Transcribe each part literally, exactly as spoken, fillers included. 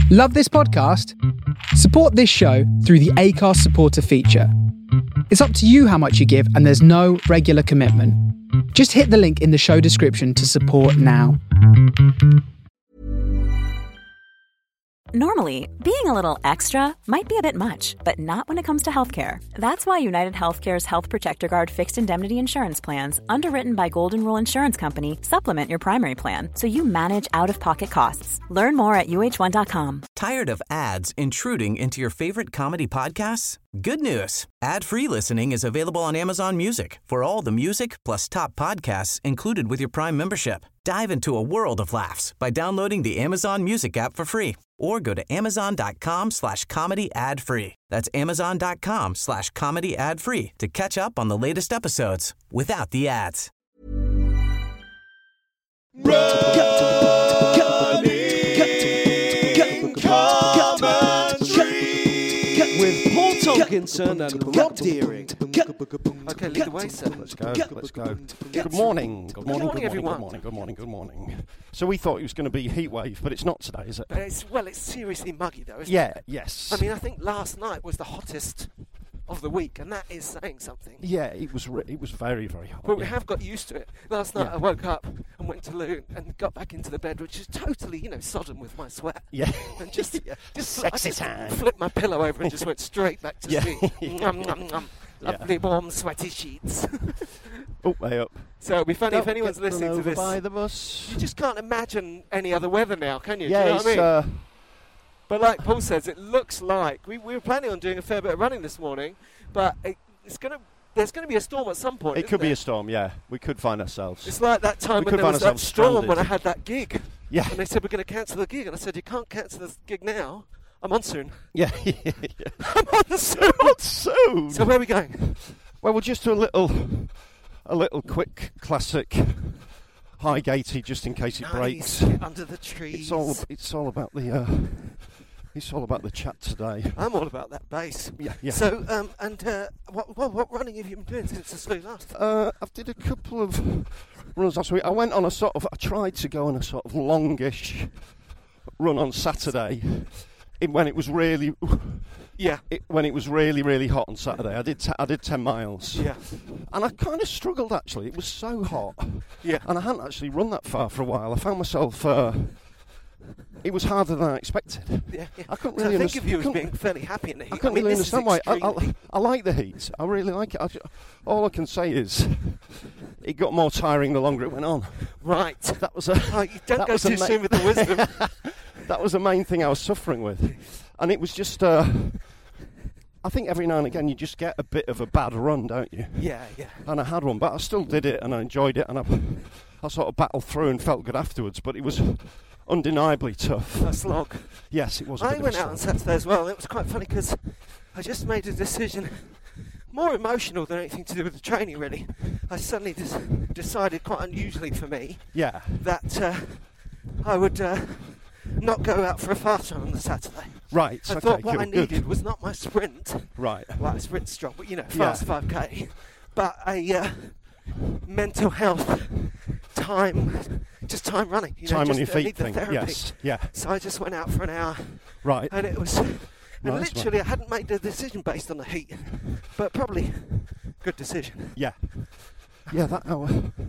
Love this podcast? Support this show through the Acast supporter feature. It's up to you how much you give, and there's no regular commitment. Just hit the link in the show description to support now. Normally, being a little extra might be a bit much, but not when it comes to healthcare. That's why United Healthcare's Health Protector Guard fixed indemnity insurance plans, underwritten by Golden Rule Insurance Company, supplement your primary plan so you manage out-of-pocket costs. Learn more at U H one dot com. Tired of ads intruding into your favorite comedy podcasts? Good news. Ad-free listening is available on Amazon Music for all the music plus top podcasts included with your Prime membership. Dive into a world of laughs by downloading the Amazon Music app for free or go to amazon.com slash comedy ad free. That's amazon.com slash comedy ad free to catch up on the latest episodes without the ads. With Paul Tomkinson and Rob Deering. Okay, lead the way, sir. Let's go, let's go. Good morning. Good morning, morning, good everyone. morning, good morning, good morning, good morning. So we thought it was going to be heat wave, but it's not today, is it? But it's, well, it's seriously muggy, though, isn't Yeah, it? yes. I mean, I think last night was the hottest of the week, and that is saying something. Yeah, it was re- it was very, very hot. But we yeah. have got used to it. Last night Yeah. I woke up and went to loo and got back into the bed, which is totally, you know, sodden with my sweat. Yeah. And just, Yeah. just Sexy I just time. flipped my pillow over and just went straight back to Yeah. sleep. Nom, nom, nom. Yeah. Lovely, warm, sweaty sheets. Oh, way up. So it'll be funny if Don't anyone's get run listening to over this. by the bus. You just can't imagine any other weather now, can you? Yeah, Do you know it's, what I mean? uh, But like Paul says, it looks like we, we were planning on doing a fair bit of running this morning, but it, it's gonna there's going to be a storm at some point. it isn't could be there? a storm, yeah. We could find ourselves. It's like that time We when could there find was that ourselves storm when I stranded. had that gig, Yeah. and they said we're going to cancel the gig, and I said you can't cancel the gig now. I'm on soon. Yeah. I'm on soon. Not soon. So where are we going? Well, we'll just do a little, a little quick classic high gatey, just in case it Nice. breaks. Get under the trees. It's all, it's all about the, uh, it's all about the chat today. I'm all about that bass. Yeah, yeah. So um, and uh, what, what what running have you been doing since I saw you last? Uh, I did a couple of runs last week. I went on a sort of, I tried to go on a sort of longish run on Saturday, in, when it was really, Yeah. it, when it was really, really hot on Saturday. I did, t- I did ten miles. Yeah. And I kind of struggled actually. It was so hot. Yeah. And I hadn't actually run that far for a while. I found myself. Uh, it was harder than I expected. Yeah, yeah. I couldn't So really I think underst- of you as couldn't- being fairly happy in the heat. I couldn't mean, really this is understand why. I, extremely- I, I like the heat. I really like it. I, ju- all I can say is it got more tiring the longer it went on. Right. That was a. Oh, you don't that go was a too ma- soon with the wisdom. That was the main thing I was suffering with, and it was just. Uh, I think every now and again you just get a bit of a bad run, don't you? Yeah, yeah. And I had one, but I still did it, and I enjoyed it, and I, I sort of battled through and felt good afterwards. But it was undeniably tough. A slog. Yes, it was. A I bit went of a out on slog. Saturday as well, and it was quite funny because I just made a decision, more emotional than anything to do with the training, really. I suddenly des- decided, quite unusually for me, Yeah. that uh, I would uh, not go out for a fast run on the Saturday. Right. I okay, thought what good, I good. needed was not my sprint, Right. like a sprint strong, but you know, Yeah. fast five K, but a uh, mental health time, just time running. You know, Time on just, your I feet need the thing. therapy. Yes. Yeah. So I just went out for an hour, Right. and it was, and Nice literally one. I hadn't made a decision based on the heat, but probably good decision. Yeah. Yeah. That hour.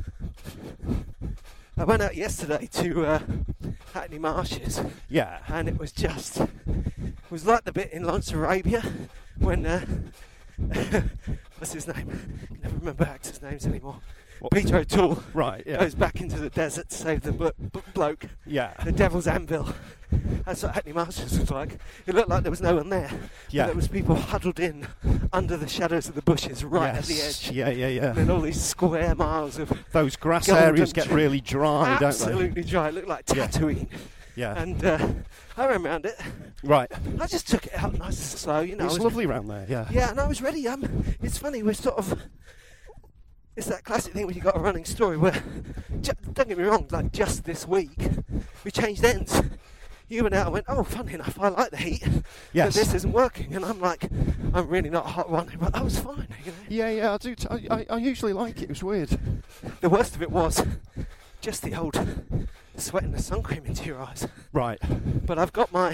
I went out yesterday to uh, Hackney Marshes, Yeah. and it was just, it was like the bit in Lawrence Arabia when, uh, what's his name? I can never remember actors' names anymore. What- Peter O'Toole Right. Yeah. goes back into the desert to save the blo- b- bloke, Yeah. the Devil's Anvil. That's what Hackney Marshes was like. It looked like there was no one there. Yeah. But there was people huddled in under the shadows of the bushes right at the Yes. edge. Yeah. Yeah. Yeah. And then all these square miles of Those grass golden areas get tr- really dry, don't they? absolutely dry. It looked like Yeah. Tatooine. Yeah. And uh, I ran around it. Right. I just took it out nice and slow, you know. It's I was- lovely round there. Yeah. Yeah, and I was ready. Um, it's funny, we're sort of. It's that classic thing when you've got a running story where, ju- don't get me wrong, like just this week, we changed ends. You went out and went, oh, funny enough, I like the heat, Yes. but this isn't working. And I'm like, I'm really not a hot runner, but I was fine. You know? Yeah. Yeah. I do. T- I, I, I usually like it. It was weird. The worst of it was just the old sweat and the sun cream into your eyes. Right. But I've got my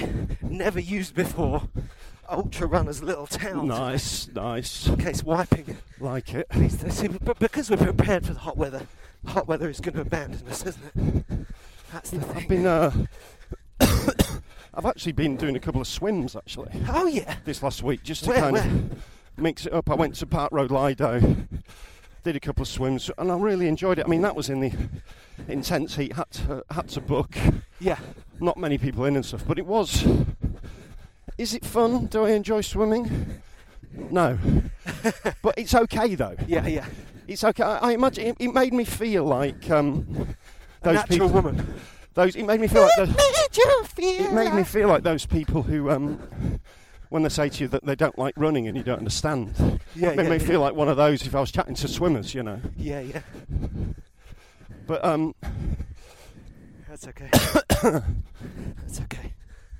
never used before Ultra Runners Little Town. Nice, nice. In case wiping. Like it. These days. But because we're prepared for the hot weather, the hot weather is going to abandon us, isn't it? That's the thing. I've been, uh, I've actually been doing a couple of swims, actually. Oh, yeah. This last week, just to Where, kind where? of mix it up. I went to Park Road Lido, did a couple of swims, and I really enjoyed it. I mean, that was in the intense heat, had to, had to book. Yeah. Not many people in and stuff, but it was. Is it fun? Do I enjoy swimming? No. But it's okay, though. Yeah, yeah. It's okay. I, I imagine it, it made me feel like um, A those natural people. woman. Those. It made me feel like. Those, Made you feel it made me feel like those people who, um, when they say to you that they don't like running and you don't understand. Yeah, It made yeah, me yeah. feel like one of those if I was chatting to swimmers, you know. Yeah, yeah. But um, That's okay. That's okay.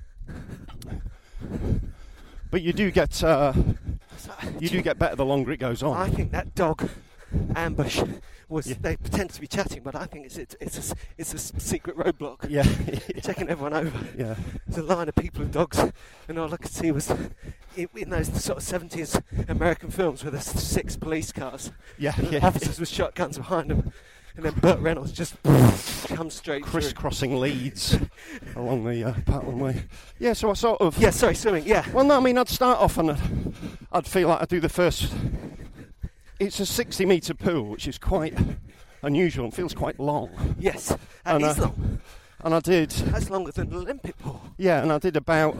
but you do get uh, So, you do get better the longer it goes on. I think that dog ambush was. Yeah. They pretend to be chatting, but I think it's it's it's a, s- it's a s- secret roadblock. Yeah. Taking everyone over. Yeah. There's a line of people and dogs, and all I could see was in, in those sort of seventies American films where there's six police cars, Yeah. and Yeah. officers with shotguns behind them, and then Burt Reynolds just comes straight through. Crisscrossing leads along the uh, Patland Way. Yeah. So I sort of. Yeah, sorry, swimming. Yeah, Well, no, I mean, I'd start off and I'd, I'd feel like I'd do the first. It's a sixty metre pool, which is quite unusual and feels quite long. yes, that And, is uh, long. And I did, That's longer than an Olympic pool. yeah, and I did about,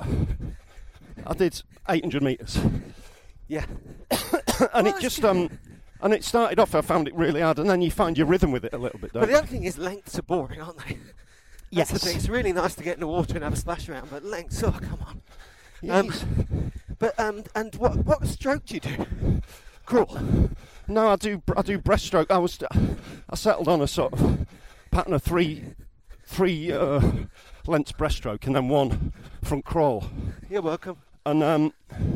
I did eight hundred metres. Yeah, And it just, um, and it started off, I found it really hard, and then you find your rhythm with it a little bit, don't but the you? other thing is lengths are boring, aren't they? Yes. That's the thing. It's really nice to get in the water and have a splash around, but lengths, oh come on. Yeah, Um, it's- But um, and what what stroke do you do? Crawl. no, I do, I do breaststroke. I was, I settled on a sort of pattern of three, three uh, lengths breaststroke and then one front crawl. You're welcome. And um,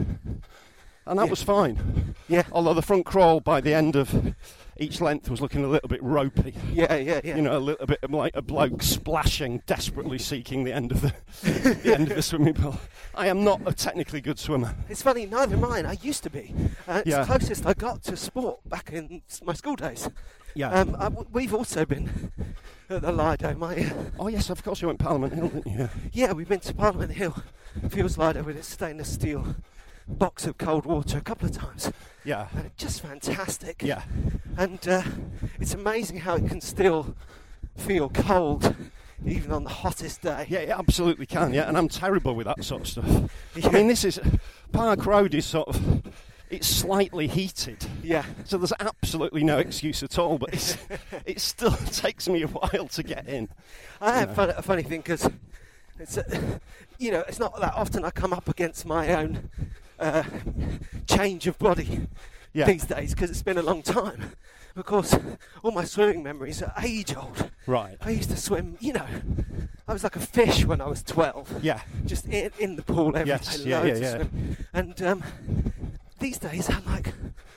and that Yeah. was fine. Yeah. Although the front crawl by the end of each length was looking a little bit ropey. Yeah, yeah, yeah. You know, a little bit like a bloke splashing, desperately seeking the end of the the end of the swimming pool. I am not a technically good swimmer. It's funny, neither am I. I used to be. Uh, it's Yeah. the closest I got to sport back in s- my school days. Yeah. Um, I, w- we've also been at the Lido. My, uh, oh yes, of course you went Parliament Hill, didn't you? yeah, we've been to Parliament Hill, Fields Lido with its stainless steel box of cold water a couple of times. Yeah. And it's just fantastic. Yeah. And uh, it's amazing how it can still feel cold, even on the hottest day. Yeah, it absolutely can. Yeah, and I'm terrible with that sort of stuff. Yeah. I mean, this is Park Road is sort of it's slightly heated. Yeah. So there's absolutely no excuse at all, but it's, it still takes me a while to get in. I have Yeah. fun, a funny thing because it's, uh, you know, it's not that often I come up against my own uh, change of body Yeah. these days because it's been a long time. Of course, all my swimming memories are age old. Right. I used to swim, you know, I was like a fish when I was twelve. Yeah. Just in, in the pool every Yes, day, yeah, loads yeah, of yeah. swim. And um, these days I'm like,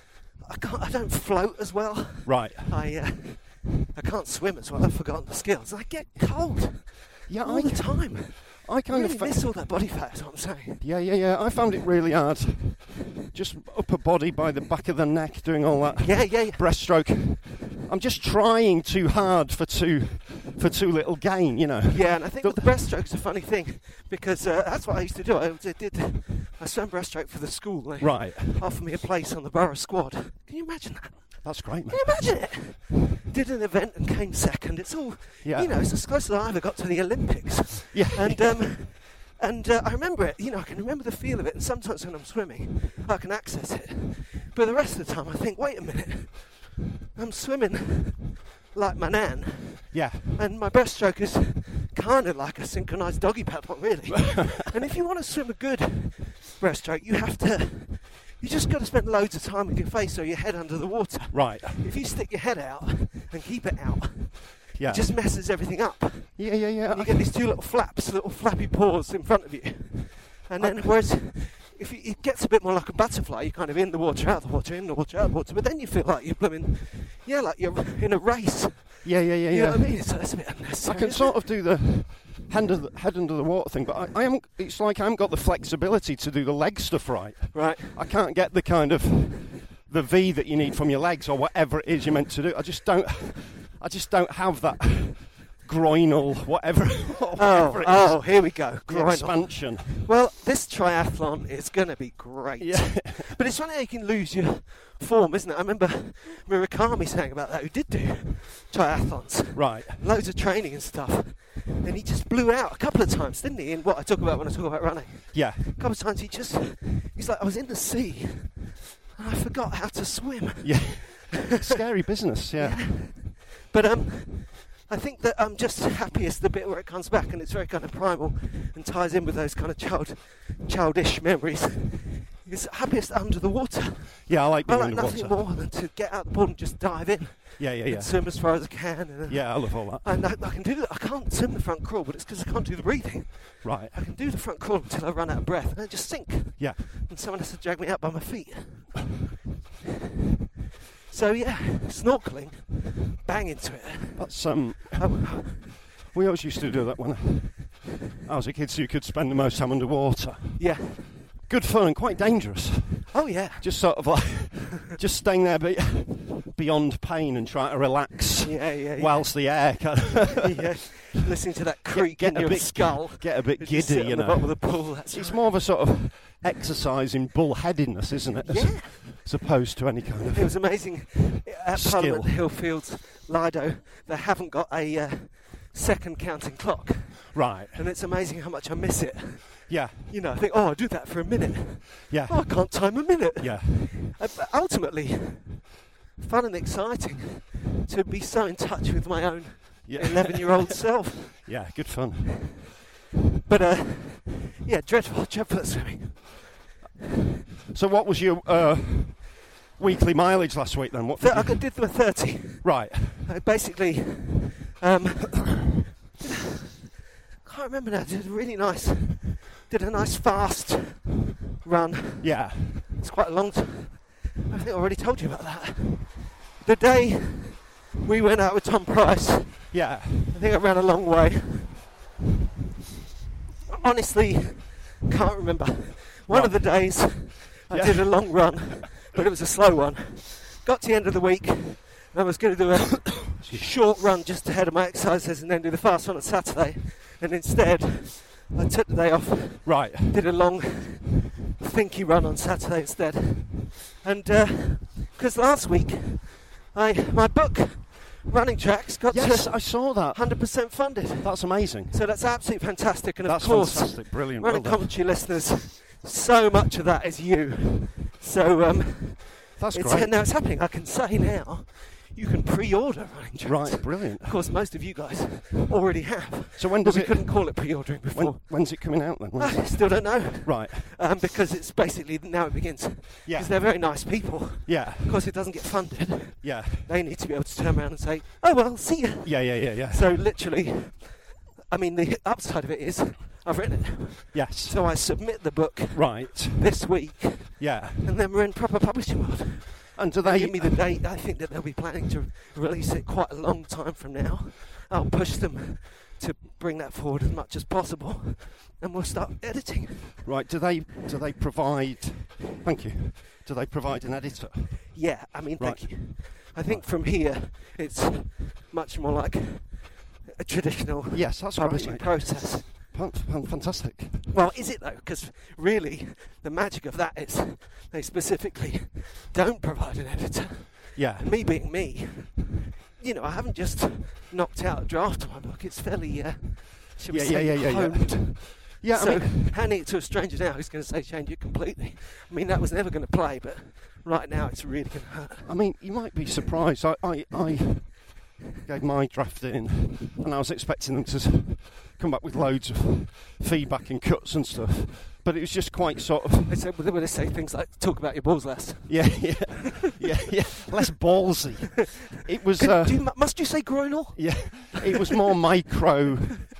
I can't, I don't float as well. Right. I uh, I can't swim as well. I've forgotten the skills. I get cold Yeah, all I, the time. I I kind really of fa- miss all that body fat. Is what I'm saying. Yeah, yeah, yeah. I found it really hard. Just upper body by the back of the neck, doing all that Yeah, yeah, yeah. breaststroke. I'm just trying too hard for too for too little gain, you know. Yeah, and I think The- with the breaststroke's a funny thing because uh, that's what I used to do. I did. I swam breaststroke for the school. They Right. offered me a place on the borough squad. Can you imagine that? That's great, Can man. you imagine it? Did an event and came second. It's all, Yeah. you know, it's as close as I ever got to the Olympics. Yeah. And um, and uh, I remember it. You know, I can remember the feel of it. And sometimes when I'm swimming, I can access it. But the rest of the time, I think, wait a minute, I'm swimming like my nan, Yeah. and my breaststroke is kind of like a synchronised doggy paddle, really. And if you want to swim a good breaststroke, you have to. You just got to spend loads of time with your face or your head under the water. Right. If you stick your head out and keep it out, Yeah. it just messes everything up. Yeah, yeah, yeah. And you get these two little flaps, little flappy paws in front of you. And then, whereas if you, it gets a bit more like a butterfly, you're kind of in the water, out of the water, in the water, out of the water. But then you feel like you're blooming, yeah, like you're in a race. Yeah, yeah, yeah, You yeah. know what I mean? So that's a bit I unnecessary. can isn't sort it? of do the head under the, head under the water thing, but I, I haven't. It's like I haven't got the flexibility to do the leg stuff right. Right. I can't get the kind of the V that you need from your legs or whatever it is you're meant to do. I just don't. I just don't have that groinal whatever. whatever oh, oh, here we go. The Groinal. expansion. Well, this triathlon is going to be great. Yeah. But it's funny how you can lose your form, isn't it? I remember Murakami saying about that, who did do triathlons. Right. Loads of training and stuff. And he just blew out a couple of times, didn't he? In what I talk about when I talk about running. Yeah. A couple of times he just, he's like, I was in the sea and I forgot how to swim. Yeah. Scary business, yeah. yeah. But um, I think that I'm just happiest the bit where it comes back and it's very kind of primal and ties in with those kind of child, childish memories. It's happiest under the water. Yeah, I like being I like underwater. nothing more than to get out the pool and just dive in. Yeah, yeah, yeah. And swim as far as I can. And, uh, Yeah, I love all that. And I, I can do that. I can't swim the front crawl, but it's because I can't do the breathing. Right. I can do the front crawl until I run out of breath and then just sink. Yeah. And someone has to drag me out by my feet. So yeah, snorkeling, bang into it. That's um. Oh, We always used to do that when I was a kid, so you could spend the most time underwater. yeah. Good fun and quite dangerous. Oh yeah. Just sort of like, just staying there be, beyond pain and trying to relax Yeah, yeah, yeah. whilst the air kind of yeah. Listening to that creak get in a your bit- skull. get a bit as you sit giddy, you on the know. bottom of the pool. That's It's right. more of a sort of exercise in bullheadedness, isn't it? As, Yeah. as opposed to any kind of It was amazing at Skill. Parliament Hill Fields, Lido. They haven't got a uh, second counting clock, right. and it's amazing how much I miss it. Yeah, You know, I think, oh, I do that for a minute. yeah, Oh, I can't time a minute. yeah, Uh, but ultimately, fun and exciting to be so in touch with my own yeah, eleven-year-old self. yeah. Good fun. But uh, yeah, dreadful, dreadful at swimming. So, what was your uh, weekly mileage last week then? What Th- did I you- did the thirty. Right. I basically, um, can't remember now. Did a really nice, did a nice fast run. Yeah. It's quite a long time. I think I already told you about that. The day we went out with Tom Price, Yeah. I think I ran a long way. Honestly, can't remember. One Right. of the days I Yeah. did a long run, but it was a slow one. Got to the end of the week, and I was going to do a short run just ahead of my exercises and then do the fast one on Saturday. And instead, I took the day off, Right. did a long, thinky run on Saturday instead. And because last week, I my book, Running Tracks, got Yes, to I saw that. one hundred percent funded. That's amazing. So that's absolutely fantastic. And of That's course, fantastic. Brilliant. running Well done. commentary listeners, so much of that is you. So um, That's it's, great. now it's happening. I can say now, you can pre-order Running Tracks. Right. Brilliant. Of course, most of you guys already have. So when But does we it? couldn't call it pre-ordering before. When, when's it coming out then? When's I it- still don't know. Right. Um, because it's basically now it begins. Yeah. Because they're very nice people. Yeah. Of course, it doesn't get funded. Yeah. They need to be able to turn around and say, "Oh well, see ya." Yeah. Yeah. Yeah. Yeah. So literally, I mean, the upside of it is I've written it. Yes. So I submit the book Right. this week, Yeah. and then we're in proper publishing world. And do They they give me the date. I think that they'll be planning to release it quite a long time from now. I'll push them to bring that forward as much as possible, and we'll start editing. Right? Do they do they provide? Thank you. Do they provide an editor? Yeah, I mean, thank Right. you. I think from here it's much more like a traditional Yes, that's right. publishing mate. process. Fan- fan- Fantastic. Well, is it though? Because really, the magic of that is they specifically don't provide an editor. Yeah. And me being me, you know, I haven't just knocked out a draft of my book. It's fairly, uh, shall we Yeah, say, yeah, yeah, yeah, yeah. honed. Yeah. so I mean, handing it to a stranger now who's going to say change it completely. I mean, that was never going to play, but right now it's really going to hurt. I mean, you might be surprised. I, I, I gave my draft in, and I was expecting them to s- come back with loads of feedback and cuts and stuff. But it was just quite sort of, They said, well, they say things like talk about your balls less. yeah, yeah, yeah, yeah, less ballsy. It was, Could- uh, do you, must you say groinal? yeah, it was more micro,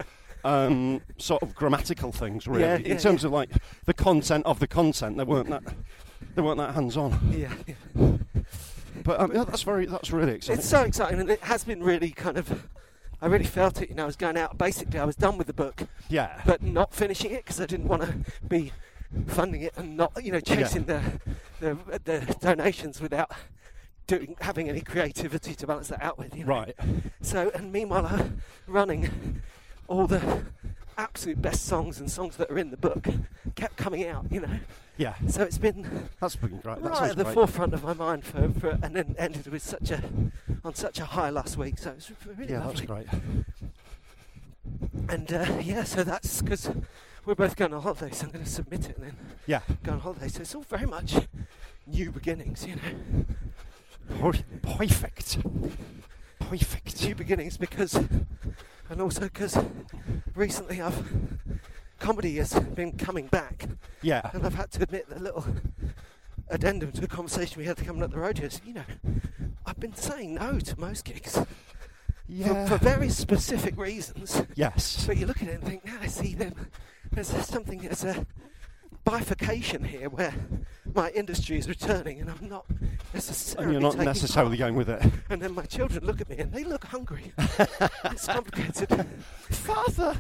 um, sort of grammatical things, really. Yeah, In yeah, terms yeah. of like the content of the content, they weren't that, they weren't that hands-on. Yeah, yeah. But um, yeah, that's very, that's really exciting. It's so exciting, and it has been really kind of I really felt it. You know, I was going out. Basically, I was done with the book, Yeah. but not finishing it because I didn't want to be funding it and not, you know, chasing Yeah. the, the the donations without doing having any creativity to balance that out with. You know? Right. So, and meanwhile, I'm running all the absolute best songs and songs that are in the book kept coming out. You know. Yeah. So it's been That's been great. That right sounds at the great. forefront of my mind for, for and then ended with such a on such a high last week. So it's really Yeah, lovely. that's great. And uh, yeah, so that's because we're both going on holiday, so I'm going to submit it and then Yeah. go on holiday. So it's all very much new beginnings, you know. Per- Perfect. Perfect. New beginnings because, and also because recently I've comedy has been coming back, Yeah. and I've had to admit the little addendum to a conversation we had coming up the road here. is, You know, I've been saying no to most gigs Yeah. for, for very specific reasons. Yes. But you look at it and think, now I see them. There's something, there's a bifurcation here where my industry is returning and I'm not necessarily And you're not taking necessarily part. going with it. And then my children look at me and they look hungry. It's complicated. Father,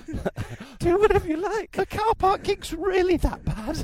Do whatever you like. the car park gig's really that bad?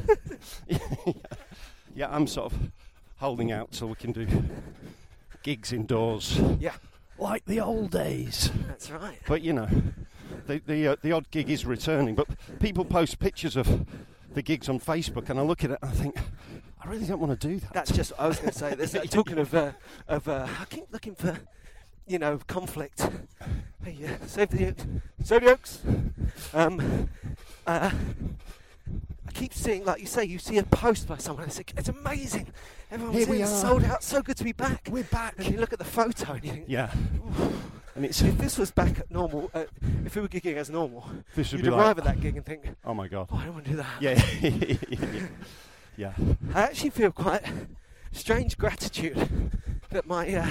Yeah, I'm sort of holding out till we can do gigs indoors. Yeah, Like the old days. that's right. But you know, the the uh, the odd gig is returning. But people post pictures of the gigs on Facebook, and I look at it and I think, I really don't want to do that. That's just what I was going to say. There's, uh, talking of, uh, of uh, I keep looking for, you know, conflict. Hey, uh, save the Oaks. Save the Oaks. Um, uh, I keep seeing, like you say, you see a post by someone and it's, like, it's amazing. Everyone's Here we in, are. sold out, so good to be back. We're back. And you look at the photo and you think, Yeah, and it's if this was back at normal, uh, if we were gigging as normal, this would you'd be arrive like, at that gig and think, oh my god. oh, I don't want to do that. Yeah. Yeah. I actually feel quite strange gratitude that my uh,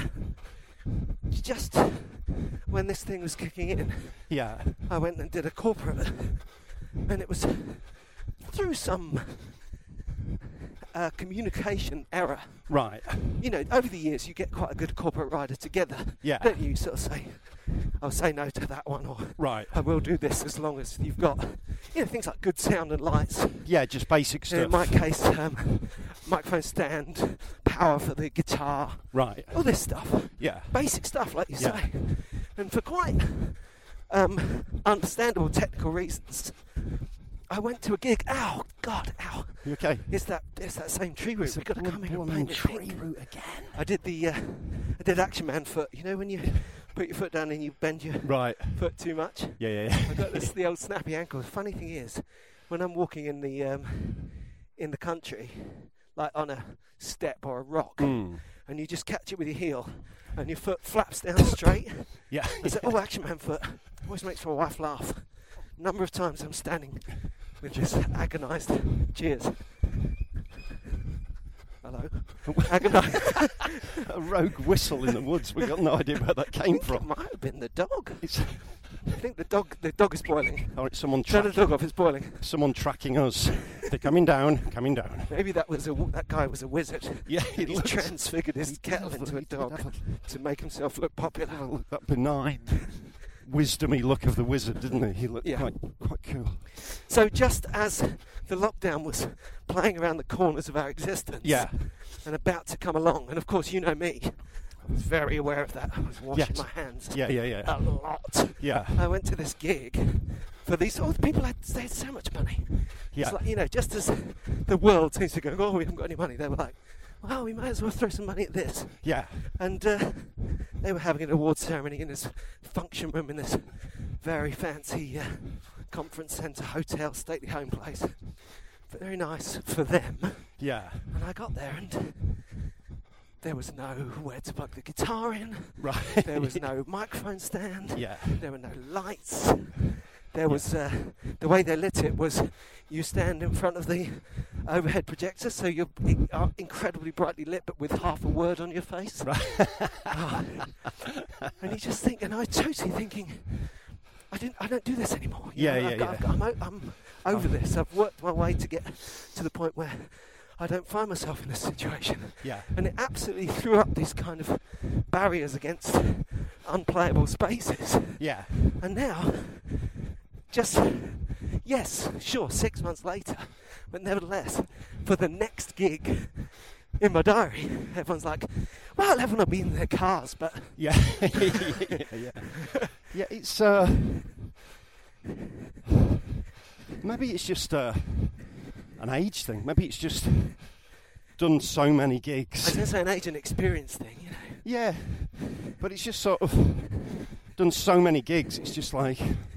just when this thing was kicking in, Yeah. I went and did a corporate, and it was through some uh, communication error. Right. You know, over the years you get quite a good corporate rider together, Yeah. don't you? You sort of say, I'll say no to that one, or Right. I will do this as long as you've got, you know, things like good sound and lights. Yeah, just basic In stuff. my case, um, microphone stand, power for the guitar, Right. all this stuff. Yeah. Basic stuff, like you Yeah. say. And for quite um, understandable technical reasons, I went to a gig. Ow, God, ow. You okay? It's that, it's that same tree root. We've got to come here and Blooming paint it tree pink. root again. I did the, uh, I did Action Man foot. You know when you put your foot down and you bend your Right. foot too much? Yeah, yeah, yeah. I got this, the old snappy ankle. The funny thing is, when I'm walking in the um, in the country, like on a step or a rock, Mm. and you just catch it with your heel, and your foot flaps down straight. Yeah. I say, "Oh, Action Man foot!" Always makes my wife laugh. Number of times I'm standing with this agonised cheers. Hello, agonised. A rogue whistle in the woods. We've got no idea where that came It from. might have been the dog. It's, I think the dog. The dog is boiling. or it's someone, Turn the track, dog off. It's boiling. someone tracking us. They're coming down, coming down. Maybe that was a, that guy was a wizard. Yeah, he He's looks transfigured his he kettle does into a look- he dog does to make himself look popular. have a look, that benign, wisdomy look of the wizard, didn't he? He looked Yeah. quite, quite cool. So just as the lockdown was playing around the corners of our existence, Yeah. and about to come along, and of course you know me, I was very aware of that. I was washing Yes. my hands Yeah, yeah, yeah. a lot. Yeah. I went to this gig for these. Oh, the people had, they had so much money. Yeah. It's like, you know, just as the world seems to go, oh, we haven't got any money. They were like, well, we might as well throw some money at this. Yeah. And uh, they were having an awards ceremony in this function room in this very fancy uh, conference centre, hotel, stately home place. Very nice for them. Yeah. And I got there and there was nowhere to plug the guitar in. Right. There was no microphone stand. Yeah. There were no lights. There was uh, the way they lit it was you stand in front of the overhead projector, so you're in- are incredibly brightly lit, but with half a word on your face. Right. Oh. And you just think, and I was totally thinking, I didn't, I don't do this anymore. You Yeah, know, yeah, I've got, yeah. I've got, I'm, o- I'm over this. I've worked my way to get to the point where I don't find myself in this situation. Yeah. And it absolutely threw up these kind of barriers against unplayable spaces. Yeah. And now, just, yes, sure, six months later, but nevertheless, for the next gig in my diary, everyone's like, well, everyone will be in their cars, but... Yeah. yeah, yeah. Yeah, it's, uh... maybe it's just uh, an age thing. Maybe it's just done so many gigs. I was going to say an age and experience thing, you know. Yeah, but it's just sort of done so many gigs. It's just like,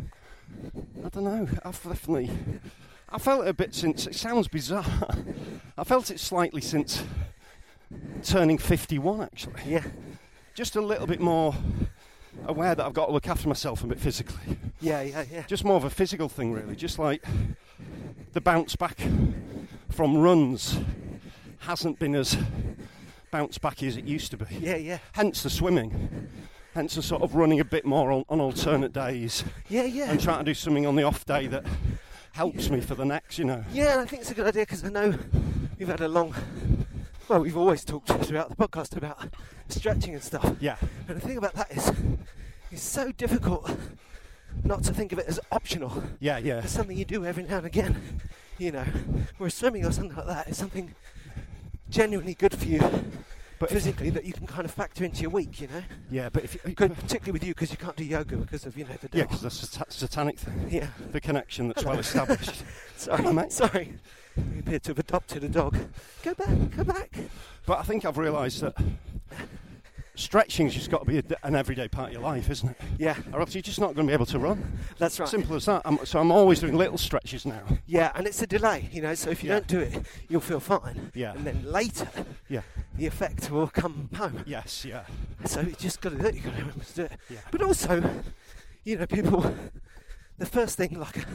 I don't know. I've definitely, I felt it a bit since. It sounds bizarre. I felt it slightly since turning fifty-one, actually. Yeah. Just a little bit more aware that I've got to look after myself a bit physically. Yeah, yeah, yeah. Just more of a physical thing, really. Just like the bounce back from runs hasn't been as bounce back as it used to be. Yeah, yeah. Hence the swimming. Hence the sort of running a bit more on, on alternate days. Yeah, yeah. And trying to do something on the off day that helps me for the next, you know. Yeah, and I think it's a good idea because I know we've had a long... Well, we've always talked throughout the podcast about stretching and stuff. Yeah. And the thing about that is, it's so difficult not to think of it as optional. Yeah, yeah. It's something you do every now and again, you know. Whereas swimming or something like that is something genuinely good for you, but physically, that you can kind of factor into your week, you know. Yeah, but if you, good, particularly with you because you can't do yoga because of, you know, the devil. Yeah, because the sat- satanic thing. Yeah. The connection that's well established. Sorry, Hello, mate. sorry. You appear to have adopted a dog. Go back, go back. But I think I've realised that stretching's just got to be a, an everyday part of your life, isn't it? Yeah. Or else you're just not going to be able to run. That's right. Simple as that. I'm, so I'm always doing little stretches now. Yeah, and it's a delay, you know, so if you Yeah. don't do it, you'll feel fine. Yeah. And then later, Yeah. the effect will come home. Yes, yeah. So you just got to do it, you've got to remember to do it. Yeah. But also, you know, people, the first thing, like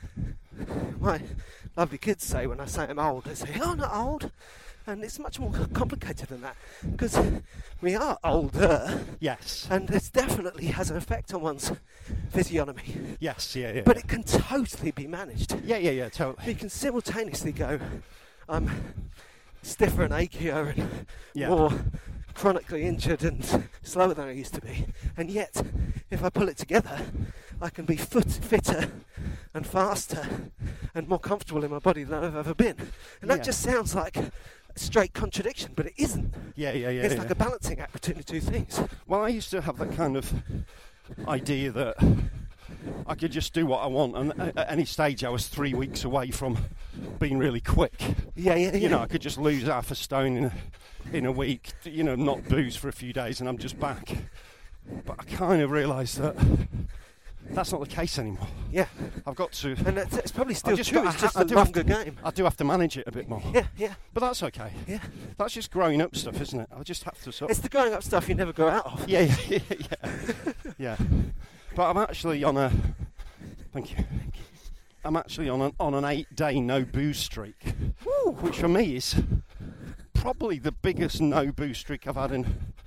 my lovely kids say when I say I'm old, they say, oh, I'm not old. And it's much more complicated than that, because we are older, Yes. and this definitely has an effect on one's physiognomy. Yes, yeah, yeah. But it can totally be managed. Yeah, yeah, yeah, totally. You can simultaneously go, I'm stiffer and achier and Yeah. more chronically injured and slower than I used to be. And yet, if I pull it together, I can be foot fitter and faster and more comfortable in my body than I've ever been. And that Yeah. just sounds like a straight contradiction, but it isn't. Yeah, yeah, yeah. It's yeah. like a balancing act between the two things. Well, I used to have that kind of idea that I could just do what I want, and at any stage I was three weeks away from being really quick. Yeah, yeah, yeah. You know, I could just lose half a stone in a, in a week, you know, not booze for a few days and I'm just back. But I kind of realised that that's not the case anymore. Yeah. I've got to... And it's, it's probably still just true, got- it's I just ha- I a do have longer to- game. I do have to manage it a bit more. Yeah, yeah, But that's okay. yeah. That's just growing up stuff, isn't it? I just have to sort of... It's the growing up stuff you never grow out of. Yeah, yeah, yeah, yeah. yeah. But I'm actually on a... Thank you. I'm actually on an, on an eight-day no-booze streak, Woo. which for me is probably the biggest no-booze streak I've had in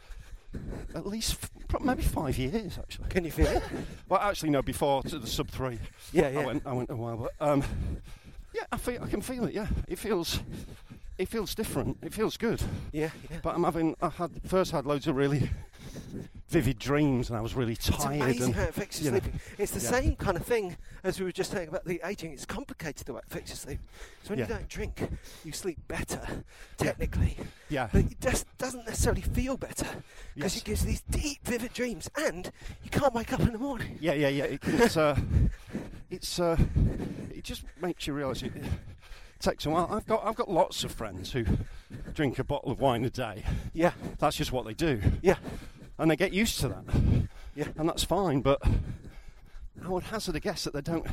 at least f- pro- maybe five years, actually. Can you feel it? Well, actually, no, before to the sub-three. Yeah, yeah. I went, I went a while, but um, yeah, I feel, I can feel it. Yeah, it feels, it feels different. It feels good. Yeah, yeah. But I'm having, I had first had loads of really vivid dreams, and I was really It's tired. amazing and, how it affects your you know, sleeping. It's the yeah. same kind of thing as we were just saying about the aging. It's complicated the way it affects your sleep. So when Yeah. you don't drink, you sleep better, technically. Yeah. But it just doesn't necessarily feel better because Yes. it gives these deep, vivid dreams, and you can't wake up in the morning. Yeah, yeah, yeah. It, it's, uh, it's, uh, it just makes you realise it takes a while. I've got, I've got lots of friends who drink a bottle of wine a day. Yeah, That's just what they do, yeah, and they get used to that. yeah. And that's fine. But I would hazard a guess that they don't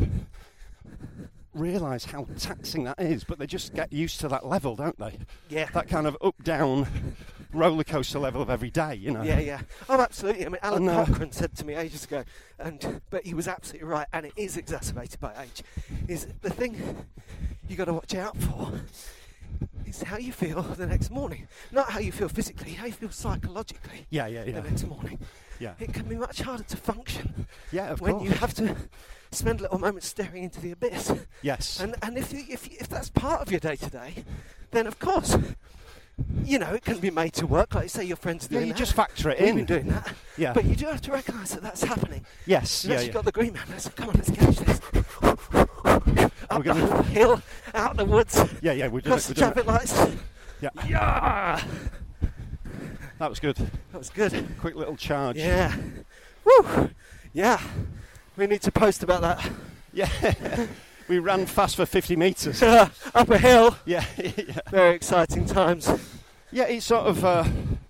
realise how taxing that is. But they just get used to that level, don't they? Yeah. That kind of up-down roller coaster level of every day, you know. Yeah, yeah. Oh, absolutely. I mean, Alan And, uh, Cochrane said to me ages ago, and but he was absolutely right, and it is exacerbated by age. Is the thing you got to watch out for is how you feel the next morning, not how you feel physically, how you feel psychologically. Yeah, yeah, yeah. The next morning, Yeah. it can be much harder to function Yeah, of when course. you have to spend little moments staring into the abyss. Yes. And and if you, if you, if that's part of your day to day, then of course you know, it can be made to work. Like you say, your friends are Yeah, doing you that. just factor it We've in. been doing that. Yeah. But you do have to recognise that that's happening. Yes. You've Yeah. actually yeah. got the green man. Let's, come on, let's catch this. Up We're gonna- the hill, out the woods, Yeah, yeah, we're doing across it. the We're doing traffic it. lights. Yeah, Yeah! that was good. That was good. Quick little charge. Yeah. Woo! Yeah. We need to post about that. Yeah. We ran fast for fifty metres. Up a hill. Yeah, yeah. Very exciting times. Yeah, it's sort of. Uh,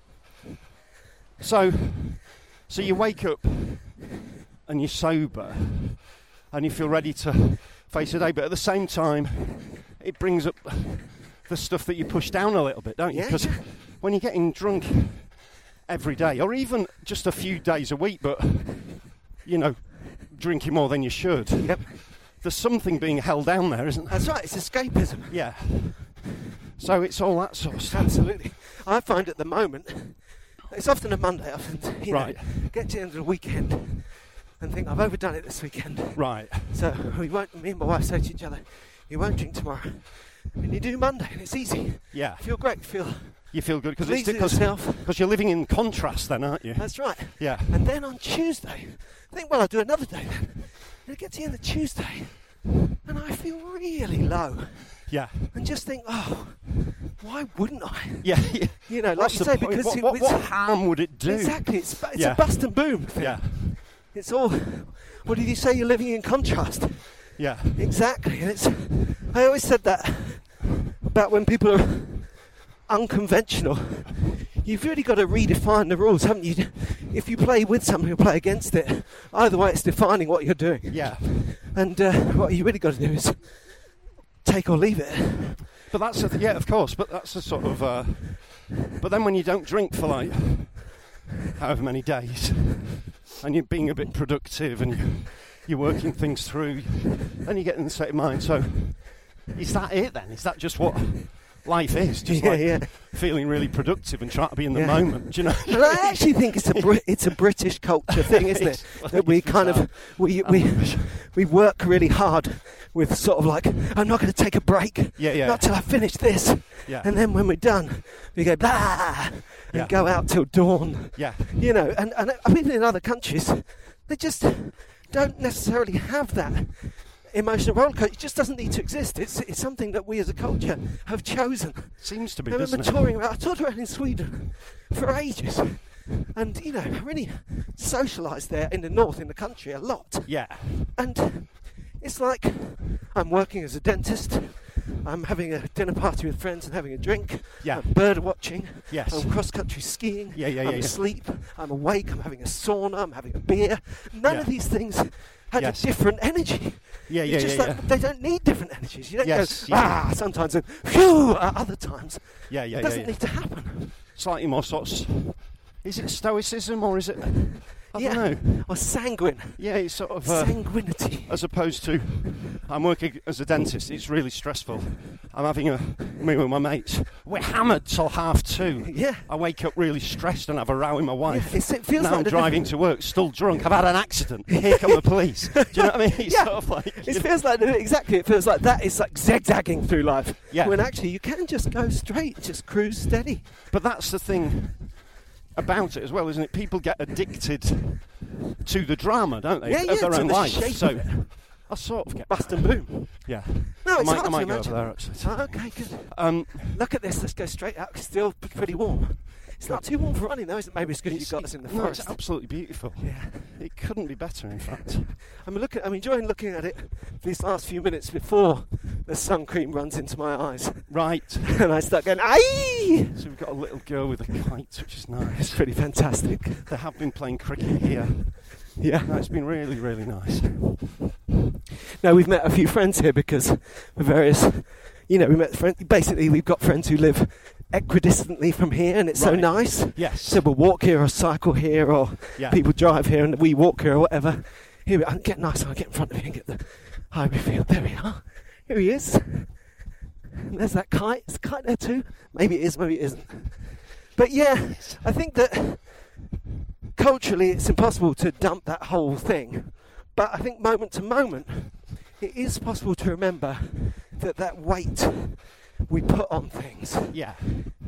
so, so you wake up and you're sober and you feel ready to face the day, but at the same time, it brings up the stuff that you push down a little bit, don't you? Yeah, Because yeah. when you're getting drunk every day, or even just a few days a week, but you know, drinking more than you should. Yep. There's something being held down there, isn't there? That's right, it's escapism. Yeah. So it's all that sort of stuff. Absolutely. I find at the moment, it's often a Monday, I often, you Right. know, get to the end of the weekend and think, I've overdone it this weekend. Right. So we won't, me and my wife say to each other, you won't drink tomorrow. And you do Monday, and it's easy. Yeah. Feel great, feel You feel good because pleased it's with because yourself. because you're living in contrast, then, aren't you? That's right. Yeah. And then on Tuesday, I think, well, I'll do another day then. And it gets to the end of Tuesday, and I feel really low. Yeah. And just think, oh, why wouldn't I? Yeah. yeah. You know, like That's you the say, point. because what, it- what, it's- what harm would it do? Exactly, it's, it's Yeah. a bust and boom thing. Yeah. It's all, what did you say, you're living in contrast? Yeah. Exactly, and it's, I always said that about when people are unconventional. You've really got to redefine the rules, haven't you? If you play with something or play against it, either way it's defining what you're doing. Yeah. And uh, what you really got to do is take or leave it. But that's a, yeah, of course. But that's a sort of. Uh, but then when you don't drink for like however many days, and you're being a bit productive and you, you're working things through, then you get in the state of mind. So is that it then? Is that just what life is? Just Yeah, like yeah. feeling really productive and trying to be in the Yeah. moment. Do you know? And I actually think it's a Brit- it's a British culture thing, isn't it? That we kind of we we we work really hard with sort of like, I'm not going to take a break, Yeah, yeah. not till I finish this, Yeah. and then when we're done, we go blah and Yeah. go out till dawn. Yeah. You know, and and I mean in other countries, they just don't necessarily have that emotional roller coaster. It just doesn't need to exist. It's it's something that we as a culture have chosen. Seems to be, I remember doesn't it? touring around. I toured around in Sweden for ages, and you know, I really socialised there in the north, in the country, a lot. Yeah. And it's like I'm working as a dentist. I'm having a dinner party with friends and having a drink. Yeah. I'm bird watching. Yes. I'm cross-country skiing. Yeah, yeah, I'm yeah, yeah. asleep. I'm awake. I'm having a sauna. I'm having a beer. None Yeah. of these things had Yes. a different energy. Yeah, It's yeah, just yeah, like yeah. they don't need different energies. You don't Yes, go, yeah. ah, sometimes and phew at other times. Yeah, yeah, It yeah, doesn't yeah. need to happen. Slightly more sort of. Is it stoicism or is it? I yeah. don't know. Or sanguine. Yeah, it's sort of. Uh, Sanguinity. as opposed to, I'm working as a dentist. It's really stressful. I'm having a meal with my mates. We're hammered till half two. Yeah. I wake up really stressed and have a row with my wife. Yeah, it's- it feels now like I'm the driving to work, still drunk. I've had an accident. Here come the police. Do you know what I mean? It's Yeah. sort of like. It feels like exactly. It feels like that is like zigzagging through life. Yeah. When actually you can just go straight, just cruise steady. But that's the thing about it as well, isn't it? People get addicted to the drama, don't they? Yeah, of yeah, their to own the life. shape So of it. I sort of get. Bust and boom. Yeah. No, I it's might, hard I might to go over imagine. there actually. Oh, okay, good. Um, Look at this. Let's go straight out. It's still p- pretty warm. It's not too warm for running though, is it? Maybe it's because you've got us in the no, forest. it's absolutely beautiful. Yeah. It couldn't be better, in fact. I'm looking. I'm enjoying looking at it these last few minutes before the sun cream runs into my eyes, Right. and I start going, "Aye!" So we've got a little girl with a kite, which is nice. It's pretty fantastic. They have been playing cricket here. Yeah. No, it's been really, really nice. Now we've met a few friends here because of various, you know, we met friends. Basically, we've got friends who live equidistantly from here, and it's so Right. nice. Yes. So we'll walk here or cycle here, or Yeah. people drive here and we walk here or whatever. Here we are. Get nice. I'll get in front of you and get the highway field. There we are. Here he is. And there's that kite. Is the kite there too? Maybe it is. Maybe it isn't. But yeah, I think that culturally it's impossible to dump that whole thing. But I think moment to moment, it is possible to remember that that weight we put on things, Yeah.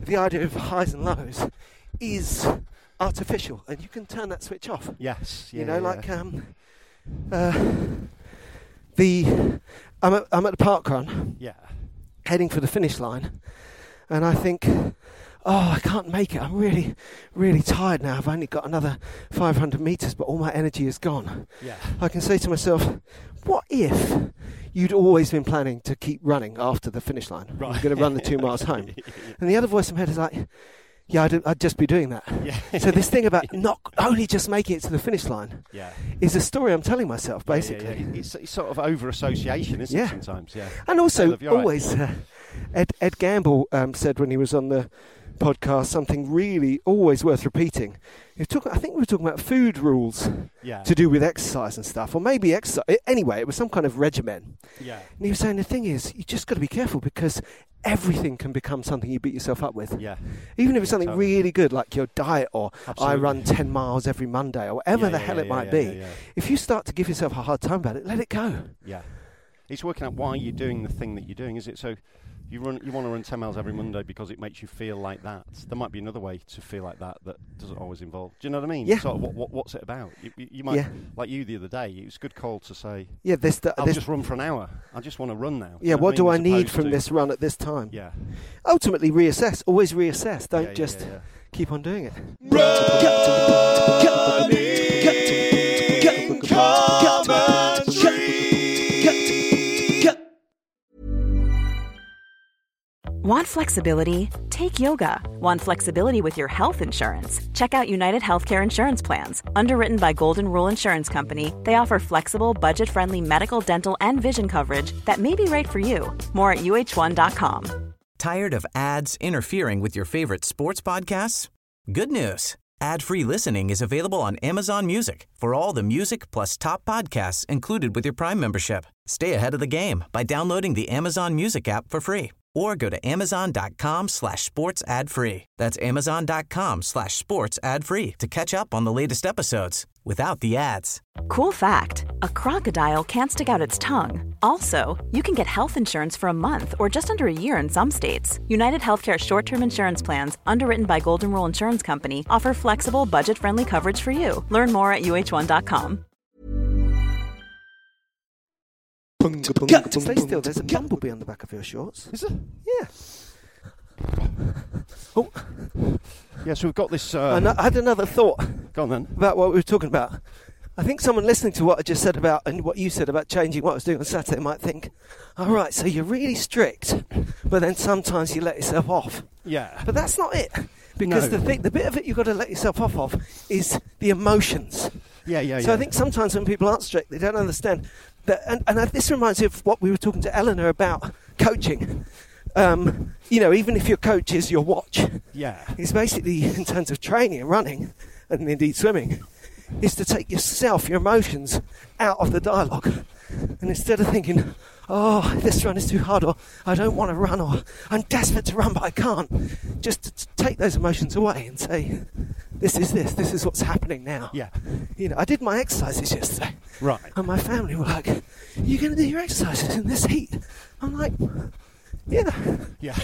the idea of highs and lows is artificial, and you can turn that switch off. Yes, yeah, you know, yeah. like um, uh, the I'm at, I'm at the park run, Yeah. heading for the finish line, and I think, oh, I can't make it. I'm really, really tired now. I've only got another five hundred metres, but all my energy is gone. Yeah. I can say to myself, what if you'd always been planning to keep running after the finish line? Right. You're going to run the two miles home. And the other voice in my head is like, yeah, I'd, I'd just be doing that. Yeah. So this thing about not only just making it to the finish line Yeah. is a story I'm telling myself, basically. Yeah, yeah, yeah. It's, it's sort of over association, isn't Yeah. it? Sometimes, yeah. And also, Caleb, you're right. always, uh, Ed, Ed Gamble um, said when he was on the podcast something really always worth repeating. He was talking, I think we were talking about food rules Yeah. to do with exercise and stuff, or maybe exercise. Anyway, it was some kind of regimen. Yeah. And he was saying the thing is, you just got to be careful because everything can become something you beat yourself up with. Yeah. Even if it's something Totally. really good, like your diet, or Absolutely. I run ten miles every Monday, or whatever Yeah, the yeah, hell yeah, it might yeah, be. yeah, yeah. If you start to give yourself a hard time about it, let it go. Yeah. It's working out why you're doing the thing that you're doing, is it? So you run, you want to run ten miles every Monday because it makes you feel like that. There might be another way to feel like that that doesn't always involve. Do you know what I mean? Yeah. Sort of what, what what's it about? You, you, you might, Yeah. like you the other day. It was a good call to say, Yeah, this. The, I'll this just run for an hour. I just want to run now. yeah, you know what do I As need opposed from to- this run at this time? Yeah. Ultimately, reassess. Always reassess. Don't Yeah, yeah, just yeah, yeah. keep on doing it. Want flexibility? Take yoga. Want flexibility with your health insurance? Check out United Healthcare Insurance Plans. Underwritten by Golden Rule Insurance Company, they offer flexible, budget-friendly medical, dental, and vision coverage that may be right for you. More at U H one dot com. Tired of ads interfering with your favorite sports podcasts? Good news. Ad-free listening is available on Amazon Music for all the music plus top podcasts included with your Prime membership. Stay ahead of the game by downloading the Amazon Music app for free or go to amazon.com slash sports ad free. That's amazon.com slash sports ad free to catch up on the latest episodes without the ads. Cool fact, a crocodile can't stick out its tongue. Also, you can get health insurance for a month or just under a year in some states. United Healthcare short-term insurance plans, underwritten by Golden Rule Insurance Company, offer flexible, budget-friendly coverage for you. Learn more at U H one dot com. Stay still. There's a bumblebee on the back of your shorts. Is it? Yeah. Oh, Yeah. So we've got this. Uh, and I had another thought go on then. about what we were talking about. I think someone listening to what I just said about, and what you said about changing what I was doing on Saturday might think, all right, so you're really strict, but then sometimes you let yourself off. Yeah. But that's not it. Because No. the thing, the bit of it you've got to let yourself off of is the emotions. Yeah. Yeah. So yeah. I think sometimes when people aren't strict, they don't understand that. And, and this reminds me of what we were talking to Eleanor about coaching. Um, you know, even if your coach is your watch, Yeah. it's basically, in terms of training and running, and indeed swimming, is to take yourself, your emotions, out of the dialogue. And instead of thinking, oh, this run is too hard, or I don't want to run, or I'm desperate to run but I can't, just to t- take those emotions away and say, this is this, this is what's happening now. Yeah. You know, I did my exercises yesterday, Right. and my family were like, you're going to do your exercises in this heat? I'm like, yeah. Yeah.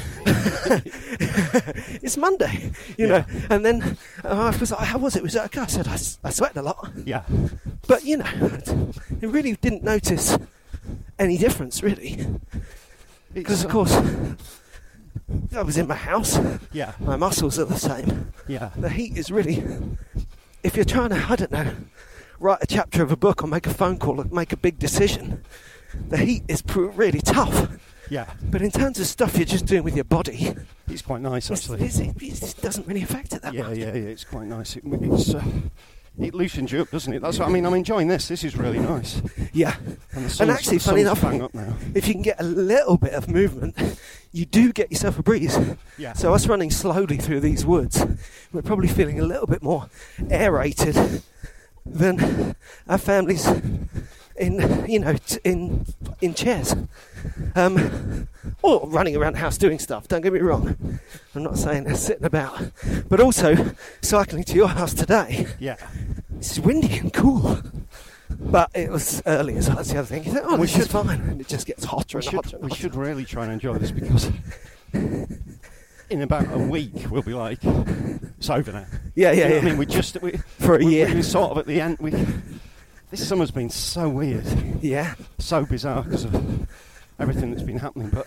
It's Monday, you Yeah. know. And then uh, I was like, how was it? Was it okay? I said, I, s- I sweated a lot. Yeah. But, you know, it really didn't notice any difference, really. Because, of course, I was in my house. Yeah. My muscles are the same. Yeah. The heat is really... If you're trying to, I don't know, write a chapter of a book or make a phone call or make a big decision, the heat is pr- really tough. Yeah. But in terms of stuff you're just doing with your body, It's quite nice, it's, actually. it's, it, it doesn't really affect it that Yeah, much. yeah, yeah. It's quite nice. It, it's uh, it loosens you up, doesn't it? That's what I mean. I'm enjoying this. This is really nice. Yeah. And, the And sun's, actually, the funny sun's enough, bang up now. if you can get a little bit of movement, you do get yourself a breeze. Yeah. So us running slowly through these woods, we're probably feeling a little bit more aerated than our families in, you know, t- in in chairs. Um, or running around the house doing stuff, don't get me wrong. I'm not saying they're sitting about. But also, cycling to your house today, Yeah. it's windy and cool. But it was early as well. That's the other thing. You think, oh, We this is should- fine. And it just gets hotter We and should, hotter and we hotter. should really try and enjoy this because in about a week we'll be like, it's over now. Yeah, yeah, You know yeah. what I mean, we just we, For a we, year. we sort of at the end. We this summer's been so weird, Yeah. so bizarre because of everything that's been happening, but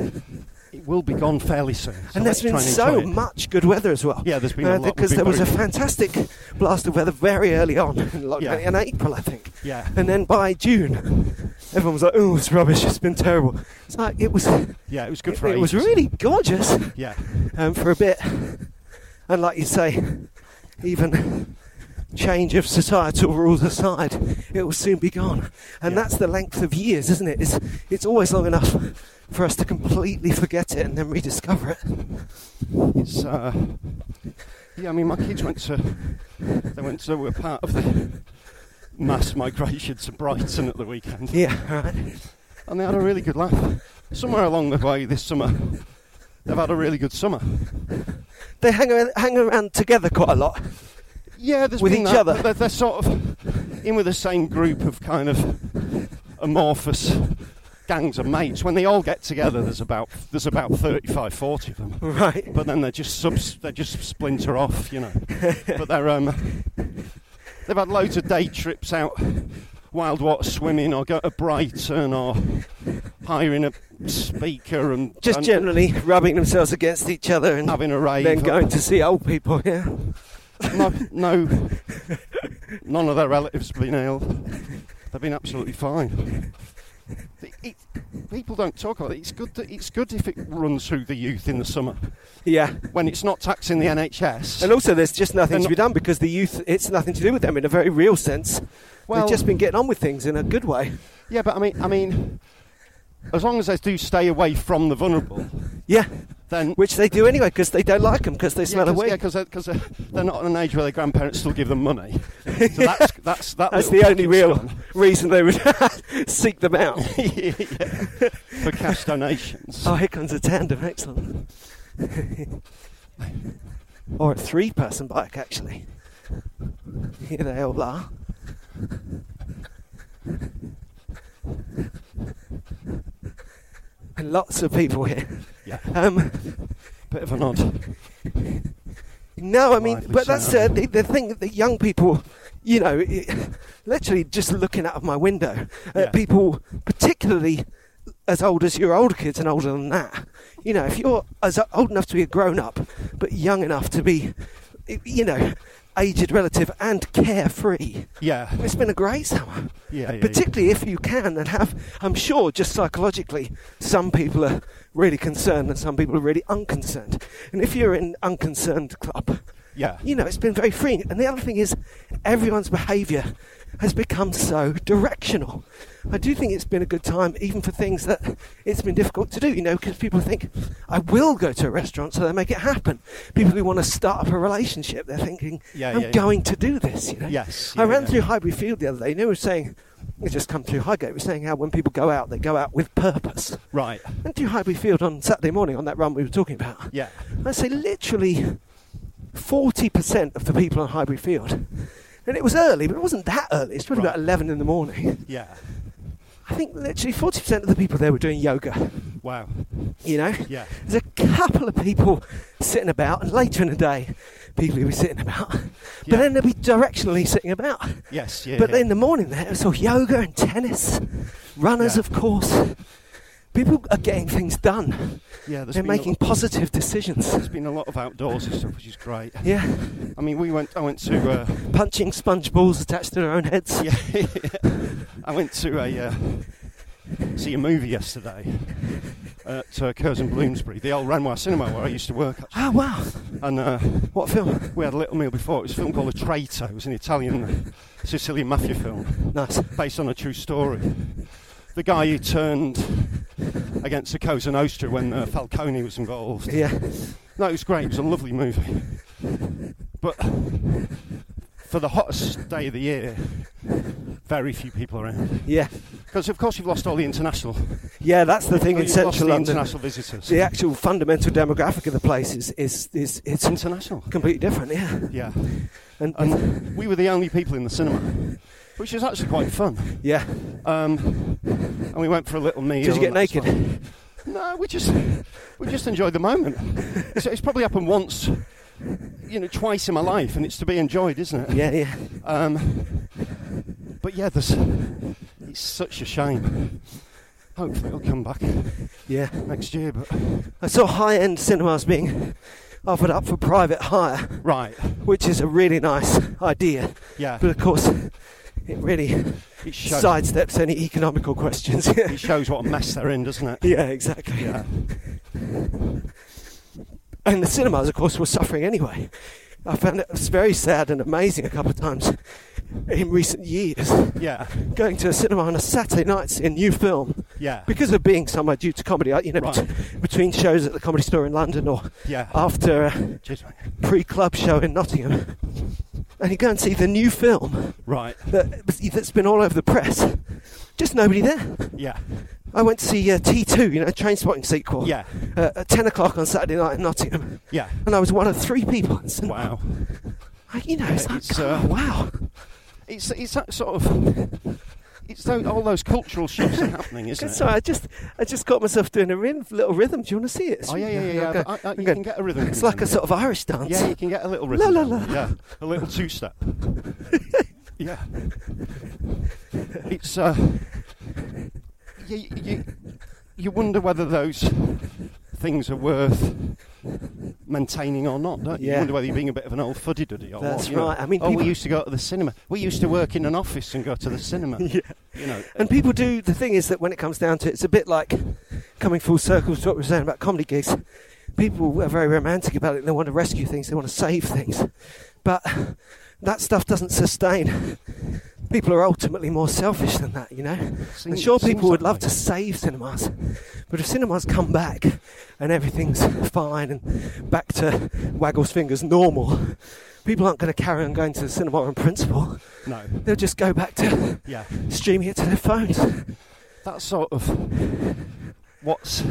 it will be gone fairly soon. So And let's there's been try and so enjoy it. much good weather as well. Yeah, there's been a lot. We've Because been there was a very- fantastic blast of weather very early on, in, lockdown, Yeah. in April, I think. Yeah, And then by June, everyone was like, "Oh, it's rubbish. It's been terrible." It's like it was. yeah, it was good It, for it was ages. really gorgeous Yeah, um, for a bit, and like you say, even change of societal rules aside, it will soon be gone. And Yeah. that's the length of years, isn't it? It's it's always long enough for us to completely forget it and then rediscover it. it's. Uh, yeah, I mean, my kids went to. They went to. Were part of the mass migration to Brighton at the weekend, Yeah, right. and they had a really good laugh. Somewhere along the way this summer, they've had a really good summer. They hang around, hang around together quite a lot. Yeah, there's With been each that, other. but They're, they're sort of in with the same group of kind of amorphous gangs of mates. When they all get together, there's about there's about thirty-five, forty of them. Right. But then they're just subs, they just splinter off, you know. But they're um, they've had loads of day trips out, wild water swimming, or go to Brighton, or hiring a speaker and Just and generally rubbing themselves against each other and having a rave. then going to see old people, yeah. No, no, none of their relatives have been ill. They've been absolutely fine. It, it, people don't talk about it. It's good. That, it's good if it runs through the youth in the summer Yeah. when it's not taxing the N H S. And also there's just nothing They're to be not- done because the youth, it's nothing to do with them in a very real sense. Well- They've just been getting on with things in a good way. Yeah, but I mean, I mean, as long as they do stay away from the vulnerable, Yeah. then Which they do anyway because they don't like them because they smell yeah, a cause, weed. yeah, because they're, 'cause they're, they're not at an age where their grandparents still give them money. So that's that's that That's little the only pocket's real gone. reason they would seek them out. Yeah, for cash donations. Oh, here comes a tandem. Excellent. Or a three-person bike, actually. Here they all are. And lots of people here. Yeah, Um, bit of a nod. no, I mean, Lively but that's uh, sound. the, the thing that young people, you know, it, literally just looking out of my window Yeah. at people, particularly as old as your older kids and older than that. You know, if you're as old enough to be a grown-up, but young enough to be, you know, aged relative and carefree, Yeah, it's been a great summer. yeah, yeah. Particularly if you can and have, I'm sure just psychologically, some people are really concerned and some people are really unconcerned. And if you're in unconcerned club, yeah. you know, it's been very freeing. And the other thing is, everyone's behaviour has become so directional. I do think it's been a good time, even for things that it's been difficult to do, you know, because people think, I will go to a restaurant, so they make it happen. People who want to start up a relationship, they're thinking, Yeah, I'm yeah, yeah. going to do this, you know. Yes, I yeah, ran yeah. through Highbury Field the other day, and they were saying, they just come through Highgate, we were saying how when people go out, they go out with purpose. Right. Went to Highbury Field on Saturday morning on that run we were talking about. Yeah. I'd say literally forty percent of the people on Highbury Field, and it was early, but it wasn't that early, it's probably Right. about eleven in the morning. Yeah. I think literally forty percent of the people there were doing yoga, Wow. you know? Yeah. There's a couple of people sitting about, and later in the day, people who were sitting about, but Yeah. then they'll be directionally sitting about. Yes. Yeah. But yeah. in the morning there, it was all yoga and tennis, runners, Yeah. of course. People are getting things done. yeah, there's They're been a making lot- positive decisions. There's been a lot of outdoorsy stuff, which is great. Yeah, I mean, we went. I went to. Uh, punching sponge balls attached to their own heads. yeah. I went to a uh, see a movie yesterday at uh, Curzon Bloomsbury, the old Renoir Cinema where I used to work. Actually. Oh wow! And uh, What film? we had a little meal before. It was a film called The Traitor. It was an Italian Sicilian mafia film Nice. based on a true story. The guy who turned against the Cosa Nostra when uh, Falcone was involved. Yeah. No, it was great. It was a lovely movie. But for the hottest day of the year, very few people around. Yeah. Because of course you've lost all the international. Yeah, that's the thing in you've lost central the London. international visitors. The actual fundamental demographic of the place is is, is it's International. completely different. Yeah. Yeah. And, And we were the only people in the cinema, which was actually quite fun. yeah. Um, and we went for a little meal. Did you get and that was naked? fun. No, we just we just enjoy the moment. It's, it's probably happened once, you know, twice in my life, and it's to be enjoyed, isn't it? Yeah, yeah. Um, but yeah, there's, it's such a shame. Hopefully it'll come back Yeah. next year. But I saw high-end cinemas being offered up for private hire, right, which is a really nice idea. yeah, But of course, it really it shows, sidesteps any economical questions. it shows what a mess they're in, doesn't it? Yeah, exactly. Yeah, And the cinemas, of course, were suffering anyway. I found it was very sad and amazing a couple of times in recent years, yeah, going to a cinema on a Saturday night to see a new film, yeah, because of being somewhere due to comedy, you know, Right. bet- between shows at the Comedy Store in London or yeah. after a Cheers, mate. pre-club show in Nottingham. And you go and see the new film Right, that, that's been all over the press. Just nobody there. yeah, I went to see uh, T two, you know, Trainspotting sequel, yeah, uh, at ten o'clock on Saturday night in Nottingham. yeah. And I was one of three people in the cinema. Wow. I- You know, it's like, It's, oh, uh, wow. It's it's that sort of it's those, all those cultural shifts are happening, isn't it? Sorry, I just, I just got myself doing a rhythm, little rhythm. Do you want to see it? It's Oh yeah, yeah, yeah. really- yeah. okay. I, I, I'm you going- can get a rhythm. It's from like a them. sort of Irish dance. Yeah, you can get a little La, rhythm. la, down la. there, Yeah, a little two-step. Yeah, it's uh, you, you you wonder whether those things are worth maintaining or not, don't you? Yeah. You wonder whether you're being a bit of an old fuddy-duddy or That's what. you know. right. I mean, oh, people- we used to go to the cinema. We used to work in an office and go to the cinema. Yeah. You know. And people do, the thing is that when it comes down to it, it's a bit like coming full circle to what we were saying about comedy gigs. People are very romantic about it. They want to rescue things. They want to save things. But that stuff doesn't sustain. People are ultimately more selfish than that, you know. Seems- And sure, seems people would that love way. to save cinemas. But if cinemas come back and everything's fine and back to Waggles Fingers normal, people aren't going to carry on going to the cinema on principle. No. They'll just go back to Yeah. streaming it to their phones. That's sort of what's.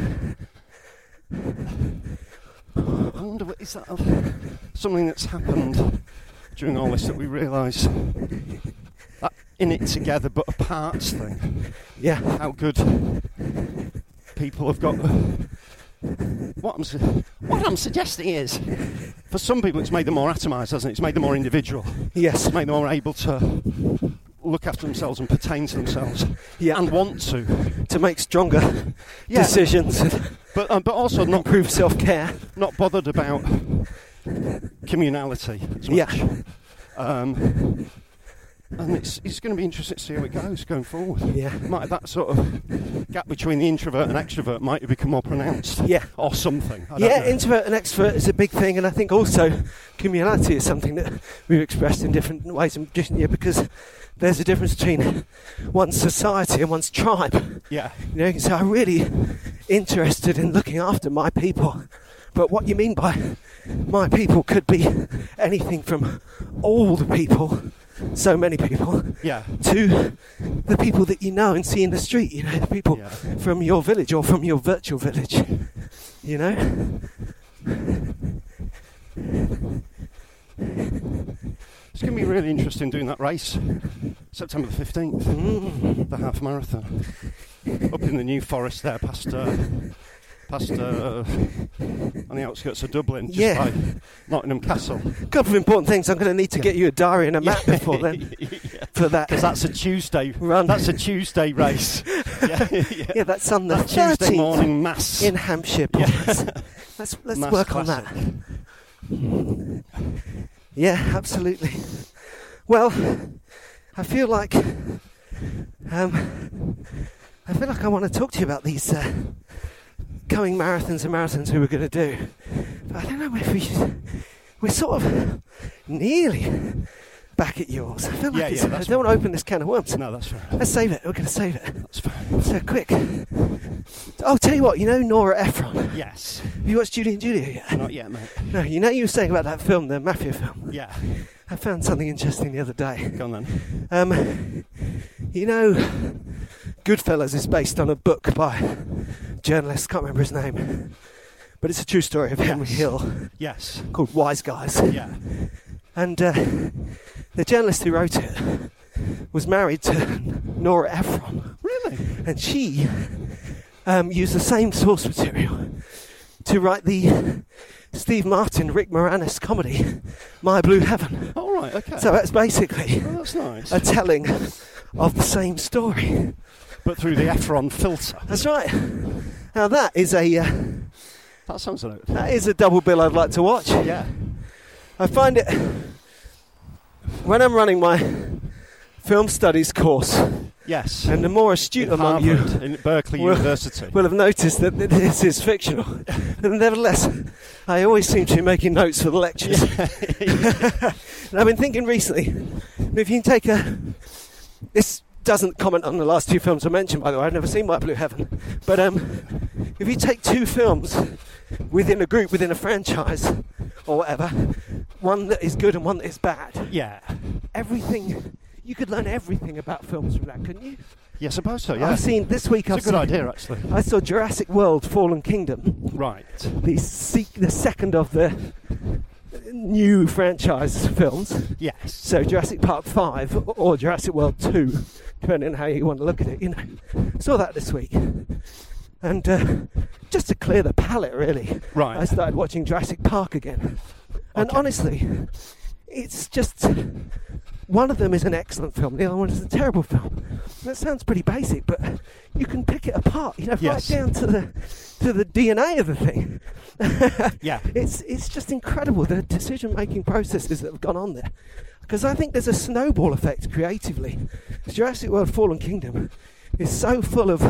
I wonder, what- is that a, something that's happened during all this that we realise that in it together but apart thing? Yeah. How good people have got. What I'm, su- what I'm suggesting is, for some people, it's made them more atomised, hasn't it? It's made them more individual. Yes. It's made them more able to look after themselves and pertain to themselves, Yeah. and want to. To make stronger Yeah. decisions and But uh, but also not improve self-care. not bothered about communality as much. Yeah. Um, and it's it's going to be interesting to see how it goes going forward. Yeah. Might that sort of gap between the introvert and extrovert might have become more pronounced. Yeah. Or something. I don't Yeah, know. introvert and extrovert is a big thing, and I think also communality is something that we've expressed in different ways in different years, because there's a difference between one's society and one's tribe. Yeah. You know, you can say, I'm really interested in looking after my people. But what you mean by my people could be anything from all the people, so many people, Yeah. to the people that you know and see in the street, you know, the people Yeah. from your village or from your virtual village, you know? It's going to be really interesting doing that race, September the fifteenth, Mm. the half marathon, up in the New Forest there, past uh, past uh, on the outskirts of Dublin, just Yeah. by Nottingham Castle. A couple of important things. I'm going to need to get you a diary and a map before then for that. Because that's a Tuesday Run. That's a Tuesday race. yeah, yeah. Yeah, that's on the That Tuesday thirteenth morning mass. in Hampshire. Yeah. Let's, let's, let's mass work classic. on that. Yeah, absolutely. Well, I feel like um, I feel like I want to talk to you about these uh, coming marathons and marathons we were going to do. But I don't know if we should, we're sort of nearly back at yours. I feel like Yeah, it's, yeah, I that's don't want to open this can of worms. No, that's fair. Let's save it. We're going to save it. That's fair. So quick. I'll tell you what. You know Nora Ephron. Yes. Have you watched Julie and Julia yet? Not yet, mate. No. You know you were saying about that film, the mafia film. Yeah. I found something interesting the other day. Go on then. Um, you know, Goodfellas is based on a book by a journalist. Can't remember his name, but it's a true story of Henry Yes. Hill Yes. called Wise Guys. Yeah. And uh, the journalist who wrote it was married to Nora Ephron. Really? And she um, used the same source material to write the Steve Martin, Rick Moranis comedy, My Blue Heaven. All right, okay. So that's basically Oh, that's nice. a telling of the same story. But through the Efron filter. That's right. Now that is a uh, That sounds like that is a double bill I'd like to watch. Yeah. I find it when I'm running my film studies course, Yes. and the more astute in among Harvard, you in Berkeley will- University. will have noticed that this is fictional. But nevertheless, I always seem to be making notes for the lectures. And I've been thinking recently, if you can take a... This doesn't comment on the last two films I mentioned, by the way. I've never seen My Blue Heaven. But um, if you take two films within a group, within a franchise, or whatever, one that is good and one that is bad, yeah. everything... You could learn everything about films from that, couldn't you? Yeah, I suppose so, yeah. I've seen, this week I've It's a good seen... idea, actually. I saw Jurassic World Fallen Kingdom, Right. the, se- the second of the new franchise films. Yes. So Jurassic Park five or Jurassic World two, depending on how you want to look at it, you know. Saw that this week. And uh, just to clear the palate, really, Right. I started watching Jurassic Park again. And Okay. honestly, it's just... One of them is an excellent film, the other one is a terrible film. That sounds pretty basic, but you can pick it apart, you know, Yes. right down to the to the D N A of the thing. Yeah. It's it's just incredible, the decision-making processes that have gone on there. Because I think there's a snowball effect creatively. Jurassic World Fallen Kingdom is so full of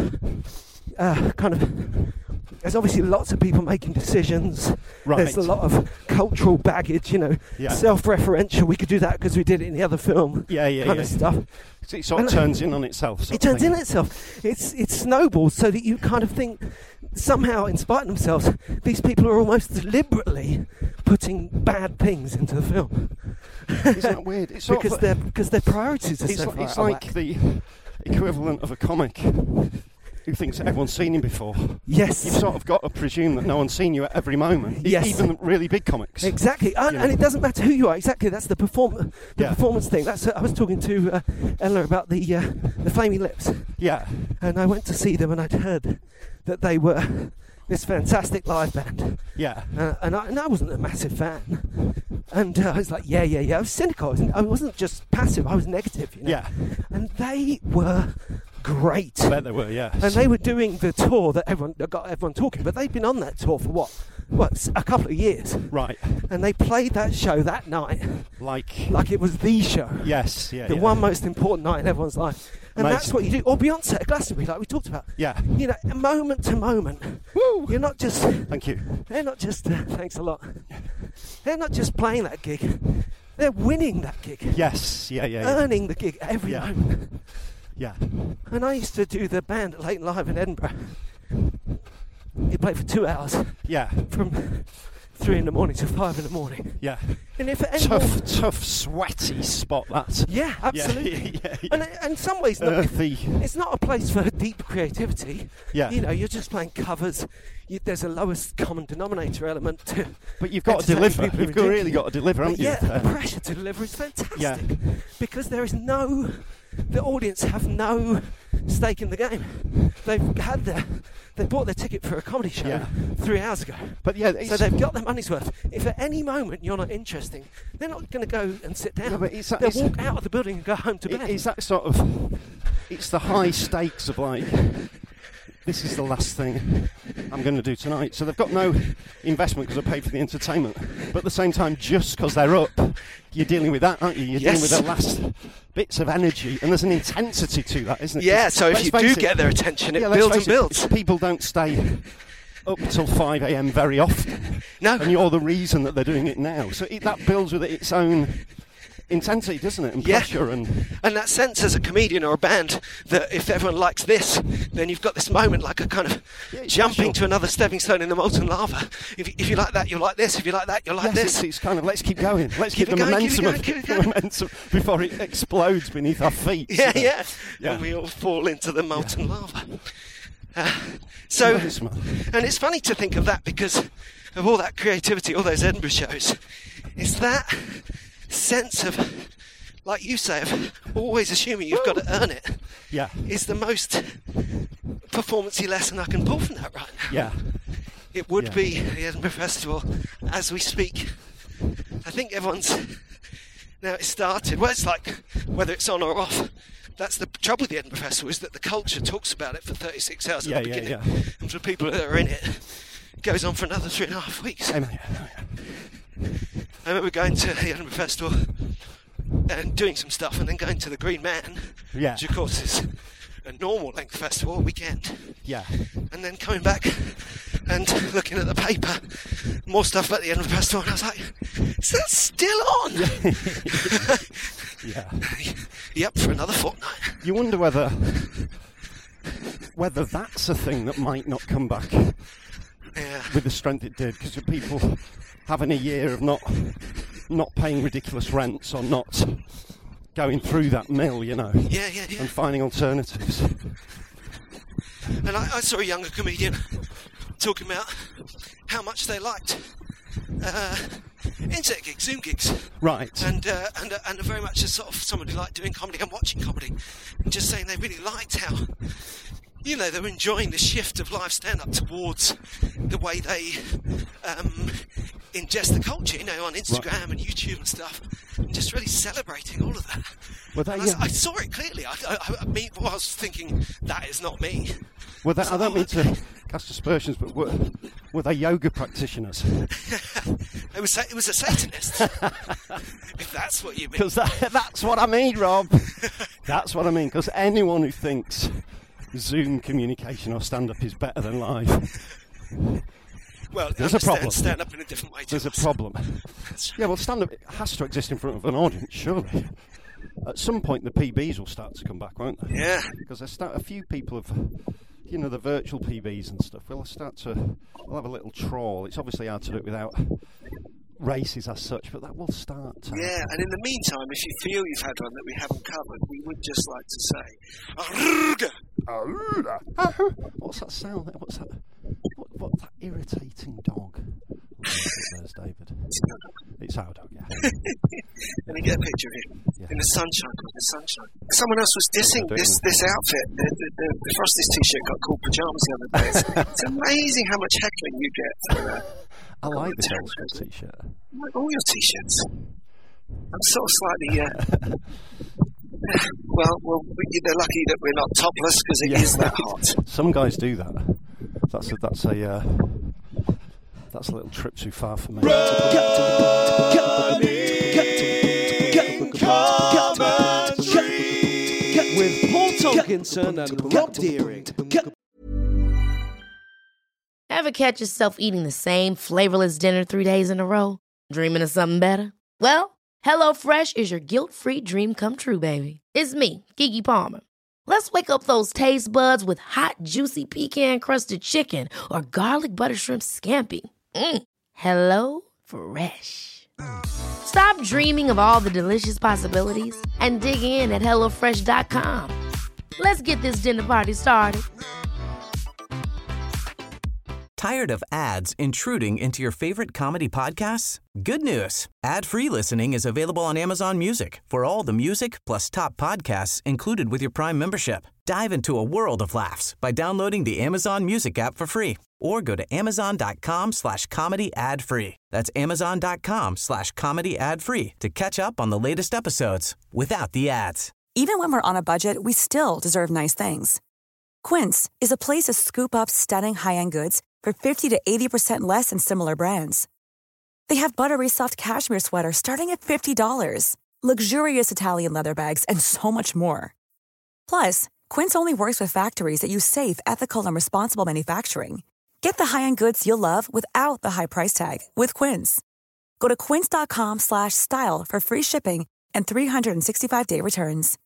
uh, kind of... There's obviously lots of people making decisions. Right. There's a lot of cultural baggage, you know, Yeah. self-referential. We could do that because we did it in the other film. Yeah, yeah, kind yeah. of stuff. So it sort of And- turns in on itself. sort It of turns thing. in itself. It's it snowballs so that you kind of think somehow, in spite of themselves, these people are almost deliberately putting bad things into the film. Isn't that weird? It's sort because of, their because their priorities are it's, so like, far it's out of like whack. the equivalent of a comic who thinks everyone's seen him before. Yes. You've sort of got to presume that no one's seen you at every moment. E- Yes. Even the really big comics. Exactly, and, You and know. it doesn't matter who you are. Exactly, that's the perform the Yeah. performance thing. That's I was talking to uh, Eleanor about the uh, the Flaming Lips, Yeah. and I went to see them, and I'd heard that they were this fantastic live band, Yeah. uh, and, I, and I wasn't a massive fan, and uh, I was like, yeah, yeah, yeah. I was cynical. I wasn't, I wasn't just passive. I was negative, you know. Yeah. And they were great. I bet they were, yeah. And they were doing the tour that everyone that got everyone talking. But they'd been on that tour for what, what, s- a couple of years. Right. And they played that show that night Like. like it was the show, Yes, yeah. the yeah. one most important night in everyone's life. And Amazing. that's what you do. Or Beyonce at Glastonbury, like we talked about. Yeah. You know, moment to moment. Woo! You're not just. Thank you. They're not just. Uh, thanks a lot. They're not just playing that gig. They're winning that gig. Yes, yeah, yeah. Yeah. Earning the gig every Yeah. moment. yeah. And I used to do the band at Leighton Live in Edinburgh. You play for two hours Yeah. from three in the morning to five in the morning. Yeah. And if at any more, Tough, tough, sweaty spot, that. yeah, absolutely. Yeah, yeah, And yeah. uh, in some ways, not, Earthy. it's not a place for deep creativity. Yeah. You know, you're just playing covers. You, there's a lowest common denominator element to. But you've got to entertain deliver. people You've who got, are really drinking. got to deliver, But haven't yeah, you? the Uh, pressure to deliver is fantastic. Yeah. Because there is no. The audience have no stake in the game. They've had their. They bought their ticket for a comedy show Yeah. three hours ago. But yeah, So it's, they've got their money's worth. If at any moment you're not interesting, they're not going to go and sit down. No, but it's that- They'll it's- walk out of the building and go home to it- bed. it's that sort of. It's the high stakes of like. This is the last thing I'm going to do tonight. So they've got no investment because I paid for the entertainment. But at the same time, just because they're up, you're dealing with that, aren't you? You're dealing Yes. with the last bits of energy, and there's an intensity to that, isn't it? Yeah, 'Cause so if let's you face do get their attention, it yeah, let's builds face and it, builds. People don't stay up till five a.m. very often, No. and you're the reason that they're doing it now. So it, that builds with it its own intensity, doesn't it? And Yeah. pressure and And that sense as a comedian or a band that if everyone likes this, then you've got this moment like a kind of Yeah, it's jumping special. to another stepping stone in the molten lava. If, you- if you like that, you'll like this. If you like that, you'll like yes, this. it's, it's kind of let's keep going. Let's Keep keep, it the going, keep it momentum, going, of, keep it the going. momentum before it explodes beneath our feet. Yeah, you know. yeah, Yeah. And we all fall into the molten lava. Uh, so, Nice, man. and it's funny to think of that because of all that creativity, all those Edinburgh shows. It's that sense of like you say, of always assuming you've got to earn it, Yeah. is the most performance-y lesson I can pull from that right now. Yeah. It would Yeah. be the Edinburgh Festival as we speak. I think everyone's now it's started. Well, it's like whether it's on or off. That's the trouble with the Edinburgh Festival, is that the culture talks about it for thirty-six hours Yeah, at the yeah, beginning, yeah. and for the people that are in it, it goes on for another three and a half weeks. Um, yeah, yeah. I remember going to the Edinburgh Festival and doing some stuff, and then going to the Green Man, Yeah. which of course is a normal length festival, a weekend, Yeah. and then coming back and looking at the paper, more stuff about the Edinburgh Festival, and I was like, is that still on? Yeah. Yep, for another fortnight. You wonder whether whether that's a thing that might not come back Yeah. with the strength it did, because people having a year of not not paying ridiculous rents or not going through that mill, you know, Yeah, yeah, yeah. and finding alternatives. And I, I saw a younger comedian talking about how much they liked uh, internet gigs, Zoom gigs, Right. and uh, and uh, and very much as sort of someone who liked doing comedy and watching comedy, and just saying they really liked how, you know, they were enjoying the shift of live stand-up towards the way they um, ingest the culture, you know, on Instagram and YouTube and stuff, and just really celebrating all of that. Well, that, And I, yeah. I saw it clearly. I, I, I mean, well, I was thinking, that is not me. Well, that, I don't mean to cast aspersions, but were, were they yoga practitioners? It was it was a Satanist, if that's what you mean. Because that, that's what I mean, Rob. That's what I mean. Because anyone who thinks Zoom communication or stand-up is better than live, Well, there's a problem. Stand up in a different way. To there's a us. problem. That's Yeah, well, stand-up has to exist in front of an audience, surely. At some point, the P Bs will start to come back, won't they? Yeah. Because I start, a few people have, you know, the virtual P Bs and stuff. We'll start to, we'll have a little trawl. It's obviously hard to do it without races as such, but that will start to Yeah, happen. and in the meantime, if you feel you've had one that we haven't covered, we would just like to say, "Arrgh!" What's that sound? What's that? What, what's that irritating dog? There's David. It's our dog, yeah. Let me get a picture of him Yeah. in the sunshine. In the sunshine. Someone else was dissing Yeah, this don't this outfit. The, the, the, the Frosties t-shirt got called pajamas the other day. It's, it's amazing how much heckling you get for uh, I like this terrible old school t-shirt. like all your t-shirts. I'm sort of slightly. Uh, well, well, we, they're lucky that we're not topless because it is Yeah. that hot. Some guys do that. That's a, that's a uh, that's a little trip too far for me. With Paul Tonkinson and Rob Deering. Ever catch yourself eating the same flavorless dinner three days in a row? Dreaming of something better? Well, HelloFresh is your guilt-free dream come true, baby. It's me, Keke Palmer. Let's wake up those taste buds with hot, juicy pecan-crusted chicken or garlic butter shrimp scampi. Mm. Hello Fresh. Stop dreaming of all the delicious possibilities and dig in at hello fresh dot com. Let's get this dinner party started. Tired of ads intruding into your favorite comedy podcasts? Good news. Ad-free listening is available on Amazon Music for all the music plus top podcasts included with your Prime membership. Dive into a world of laughs by downloading the Amazon Music app for free or go to amazon.com slash comedy ad free. That's amazon.com slash comedy ad free to catch up on the latest episodes without the ads. Even when we're on a budget, we still deserve nice things. Quince is a place to scoop up stunning high-end goods for fifty to eighty percent less than similar brands. They have buttery soft cashmere sweaters starting at fifty dollars, luxurious Italian leather bags, and so much more. Plus, Quince only works with factories that use safe, ethical, and responsible manufacturing. Get the high-end goods you'll love without the high price tag with Quince. Go to quince.com slash style for free shipping and three sixty-five day returns.